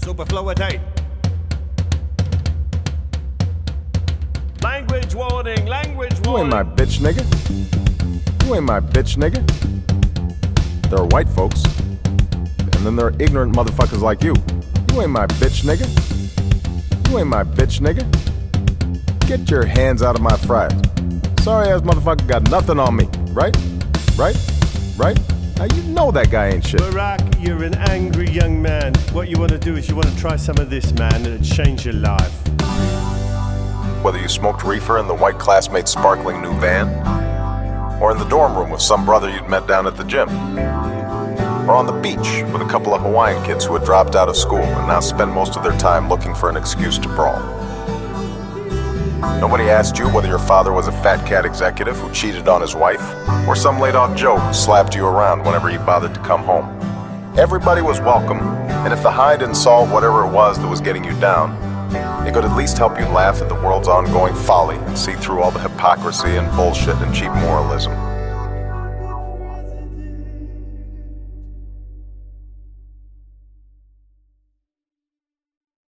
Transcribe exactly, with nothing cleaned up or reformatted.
Superflow a day. Language warning, language You warning. ain't my bitch, nigga. You ain't my bitch, nigga. There are white folks, and then there are ignorant motherfuckers like you. You ain't my bitch, nigga. You ain't my bitch, nigga. Get your hands out of my fries. Sorry ass motherfucker got nothing on me, right? Right? Right? Now you know that guy ain't shit. Barack, you're an angry young man. What you want to do is you want to try some of this, man, and it'll change your life. Whether you smoked reefer in the white classmate's sparkling new van, or in the dorm room with some brother you'd met down at the gym, or on the beach with a couple of Hawaiian kids who had dropped out of school and now spend most of their time looking for an excuse to brawl. Nobody asked you whether your father was a fat cat executive who cheated on his wife, or some laid-off Joe who slapped you around whenever he bothered to come home. Everybody was welcome, and if the high didn't solve whatever it was that was getting you down, it could at least help you laugh at the world's ongoing folly and see through all the hypocrisy and bullshit and cheap moralism.